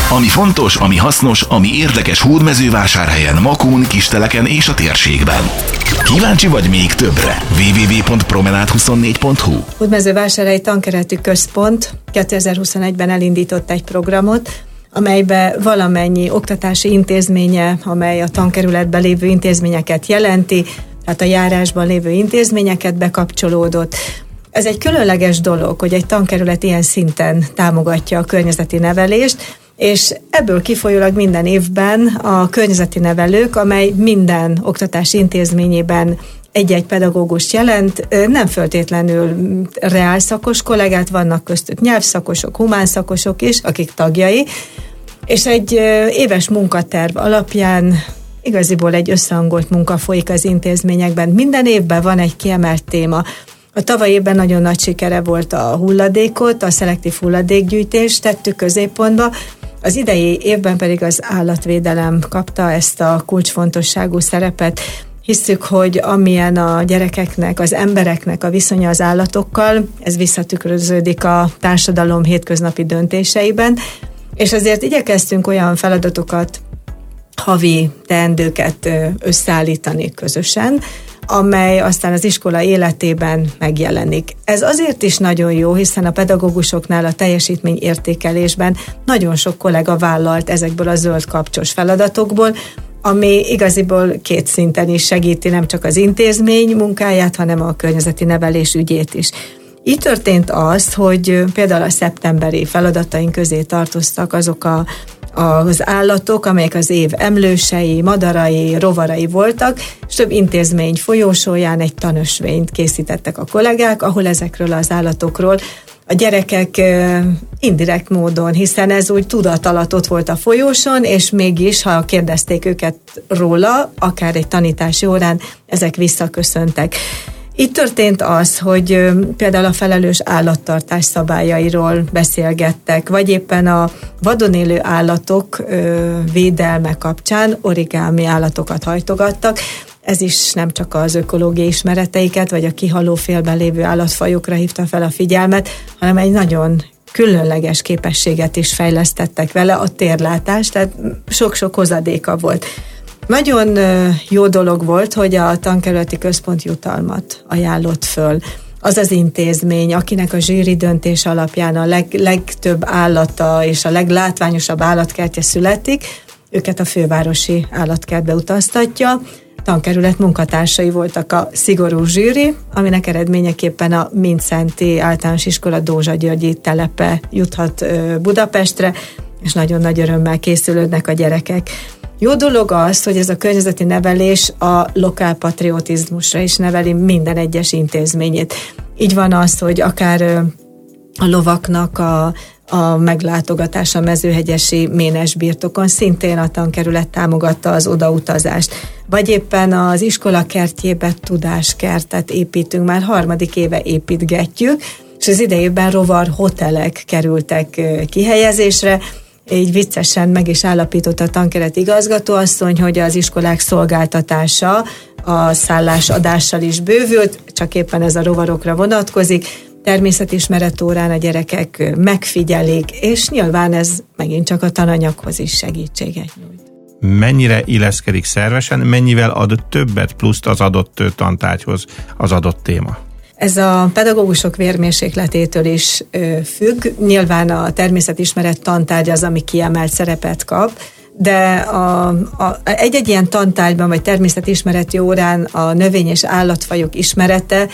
Ami fontos, ami hasznos, ami érdekes Hódmezővásárhelyen, Makón, Kisteleken és a térségben. Kíváncsi vagy még többre? www.promenade24.hu. Hódmezővásárhelyi Tankeretű Központ 2021-ben elindított egy programot, amelybe valamennyi oktatási intézménye, amely a tankerületben lévő intézményeket jelenti, tehát a járásban lévő intézményeket bekapcsolódott. Ez egy különleges dolog, hogy egy tankerület ilyen szinten támogatja a környezeti nevelést, és ebből kifolyólag minden évben a környezeti nevelők, amely minden oktatási intézményében egy-egy pedagógust jelent, nem feltétlenül reálszakos kollégát, vannak köztük nyelvszakosok, humánszakosok is, akik tagjai, és egy éves munkaterv alapján igaziból egy összehangolt munka folyik az intézményekben. Minden évben van egy kiemelt téma. A tavalyi évben nagyon nagy sikere volt a hulladékot, a szelektív hulladékgyűjtést tettük középpontba, az idei évben pedig az állatvédelem kapta ezt a kulcsfontosságú szerepet. Hisszük, hogy amilyen a gyerekeknek, az embereknek a viszonya az állatokkal, ez visszatükröződik a társadalom hétköznapi döntéseiben, és azért igyekeztünk olyan feladatokat, havi teendőket összeállítani közösen, amely aztán az iskola életében megjelenik. Ez azért is nagyon jó, hiszen a pedagógusoknál a teljesítményértékelésben nagyon sok kollega vállalt ezekből a zöld kapcsos feladatokból, ami igaziból két szinten is segíti nem csak az intézmény munkáját, hanem a környezeti nevelés ügyét is. Így történt az, hogy például a szeptemberi feladataink közé tartoztak azok az állatok, amelyek az év emlősei, madarai, rovarai voltak, és több intézmény folyósóján egy tanösvényt készítettek a kollégák, ahol ezekről az állatokról a gyerekek indirekt módon, hiszen ez úgy tudat alatt ott volt a folyóson, és mégis, ha kérdezték őket róla, akár egy tanítási órán, ezek visszaköszöntek. Itt történt az, hogy például a felelős állattartás szabályairól beszélgettek, vagy éppen a vadon élő állatok védelme kapcsán origámi állatokat hajtogattak. Ez is nem csak az ökológiai ismereteiket, vagy a kihaló félben lévő állatfajokra hívta fel a figyelmet, hanem egy nagyon különleges képességet is fejlesztettek vele, a térlátás, tehát sok-sok hozadéka volt. Nagyon jó dolog volt, hogy a Tankerületi Központ jutalmat ajánlott föl. Az az intézmény, akinek a zsűri döntés alapján a legtöbb állata és a leglátványosabb állatkertje születik, őket a fővárosi állatkertbe utaztatja. Tankerület munkatársai voltak a szigorú zsűri, aminek eredményeképpen a Mindszenty Általános Iskola Dózsa Györgyi telepe juthat Budapestre, és nagyon nagy örömmel készülődnek a gyerekek. Jó dolog az, hogy ez a környezeti nevelés a lokálpatriotizmusra is neveli minden egyes intézményét. Így van az, hogy akár a lovaknak a meglátogatása mezőhegyesi ménes birtokon szintén a tankerület támogatta az odautazást. Vagy éppen az iskola kertjébe tudáskertet építünk, már 3. éve építgetjük, és az idejében rovar hotelek kerültek kihelyezésre. Így viccesen meg is állapította a tankeret igazgatóasszony, hogy az iskolák szolgáltatása a szállásadással is bővült, csak éppen ez a rovarokra vonatkozik. Természetismeret órán a gyerekek megfigyelik, és nyilván ez megint csak a tananyaghoz is segítséget nyújt. Mennyire illeszkedik szervesen, mennyivel ad többet pluszt az adott tantárgyhoz az adott téma? Ez a pedagógusok vérmérsékletétől is függ. Nyilván a természetismeret tantárgy az, ami kiemelt szerepet kap, de egy-egy ilyen tantárgyban, vagy természetismereti órán a növény- és állatfajok ismerete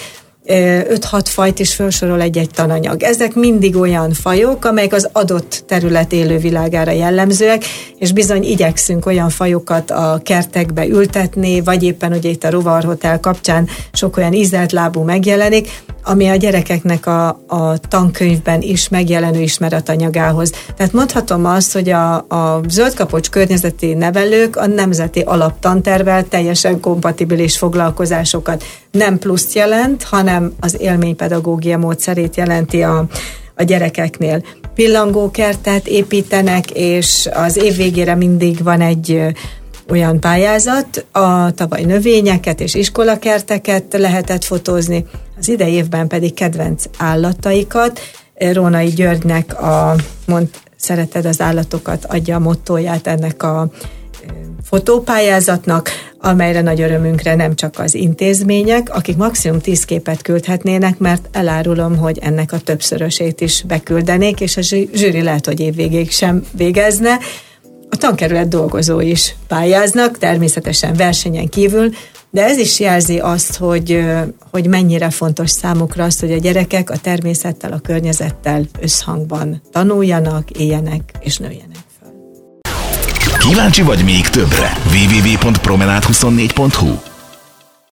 5-6 fajt is felsorol egy-egy tananyag. Ezek mindig olyan fajok, amelyek az adott terület élővilágára jellemzőek, és bizony igyekszünk olyan fajokat a kertekbe ültetni, vagy éppen ugye itt a rovarhotel kapcsán sok olyan ízelt lábú megjelenik, ami a gyerekeknek a tankönyvben is megjelenő ismeretanyagához. Tehát mondhatom azt, hogy a zöldkapocs környezeti nevelők a nemzeti alaptantervvel teljesen kompatibilis foglalkozásokat nem pluszt jelent, hanem az élménypedagógia módszerét jelenti a gyerekeknél. Pillangókertet építenek, és az év végére mindig van egy olyan pályázat, tavaly növényeket és iskolakerteket lehetett fotózni, az idei évben pedig kedvenc állataikat. Rónai Györgynek a szereted az állatokat, adja a mottóját ennek a fotópályázatnak, amelyre nagy örömünkre nem csak az intézmények, akik maximum 10 képet küldhetnének, mert elárulom, hogy ennek a többszörösét is beküldenék, és a zsűri lehet, hogy évvégéig sem végezne. A tankerület dolgozói is pályáznak, természetesen versenyen kívül, de ez is jelzi azt, hogy mennyire fontos számukra az, hogy a gyerekek a természettel, a környezettel összhangban tanuljanak, éljenek és nőjenek. Kíváncsi vagy még többre? www.promenade24.hu